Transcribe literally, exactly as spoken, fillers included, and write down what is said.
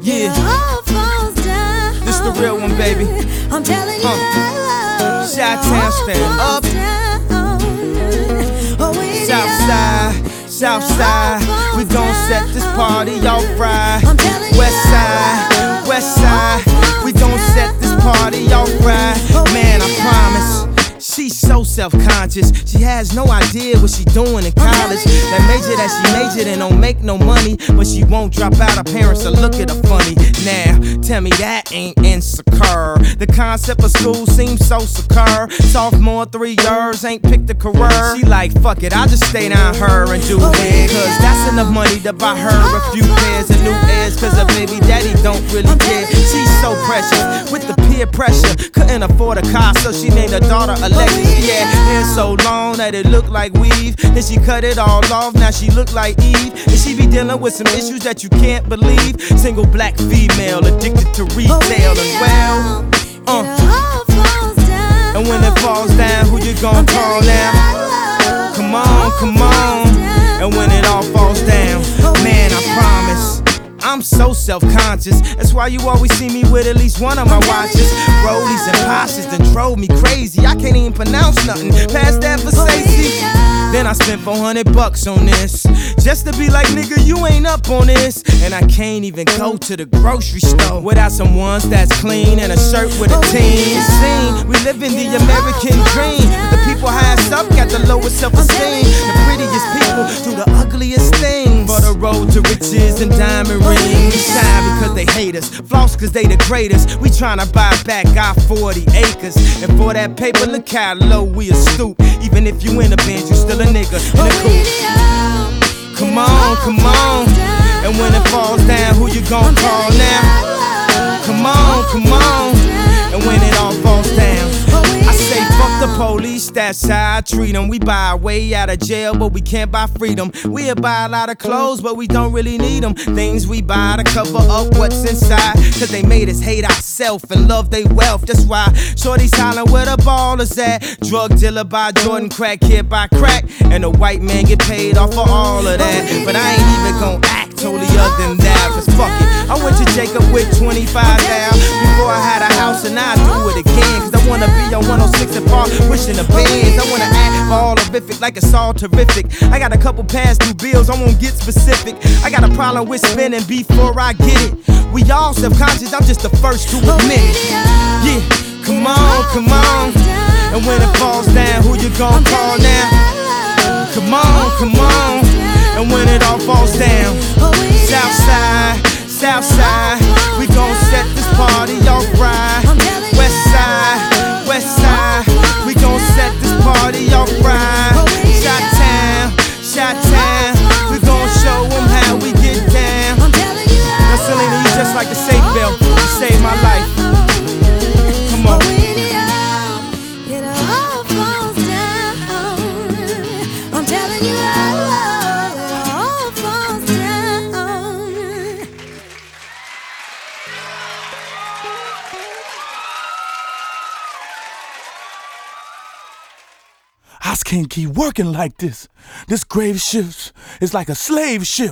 Yeah, this the real one, baby. I'm telling you, uh. Chi-Town stand up. Southside, Southside, we gon' set this party off right. Westside, Westside, we gon' set this party off right. Man, I promise. She's so self-conscious, she has no idea what she doing in college. That major that she majored in don't make no money, but she won't drop out, her parents will look at her funny. Now, tell me that ain't insecure. The concept of school seems so secure. Sophomore, three years, ain't picked a career. She like, fuck it, I'll just stay down her and do it, cause that's enough money to buy her a few pairs of new ears, cause her baby daddy don't really care. She's so precious, with the peer pressure, couldn't afford a car, so she named her daughter Alexis. She had hair so long that it looked like weave. Then she cut it all off, now she look like Eve. And she be dealing with some issues that you can't believe. Single black female, addicted to retail and well, uh. And when it falls down, who you gon' call now? Come on, come on. And when it all falls down, man, I promise I'm so self-conscious. That's why you always see me with at least one of my watches. Rollies and Porsches done drove me crazy. I can't even pronounce nothing past that for Stacey. Then I spent four hundred bucks on this, just to be like, nigga, you ain't up on this. And I can't even go to the grocery store without some ones that's clean and a shirt with a team. Scene, we live in the American dream, but the people highest up got the lowest self-esteem. The prettiest people do the ugliest things. For the road to riches and diamond rings. Shine because they hate us, floss cause they the greatest. We tryna buy back our forty acres, and for that paper, look how low we a stoop. Even if you in a Benz, you still a nigga in a coupe. Come on, come on. And when it falls down, who you gon' call now? Come on, come on. And when it all falls down, I say fuck the police, that's how I treat them. We buy our way out of jail, but we can't buy freedom. We'll buy a lot of clothes, but we don't really need them. Things we buy to cover up what's inside, cause they made us hate ourselves and love they wealth. That's why shorty's hollering where the ball is at. Drug dealer buy Jordan, crack kid buy crack, and the white man get paid off for all of that. But I ain't even gon' act totally other than that, cause fuck it, I went to Jacob with twenty-five thousand before I had a house, and I do it again, cause I wanna be on one oh six and Park, wishing the bands. I wanna act all horrific like it's all terrific. I got a couple past due bills, I won't get specific. I got a problem with spending before I get it. We all self-conscious, I'm just the first to admit it. Yeah, come on, come on. And when it falls down, who you gon' call now? Come on, come on. And when it all falls down, Southside, Southside, we gon' set this party off right. Westside, Westside, we gon' set this party off right. Chi-Town, Chi-Town, we gon' show them how we get down. Now Selena, you just like a safe belt, you saved my life. Come on. I'm telling you, I can't keep working like this. This grave ship is like a slave ship.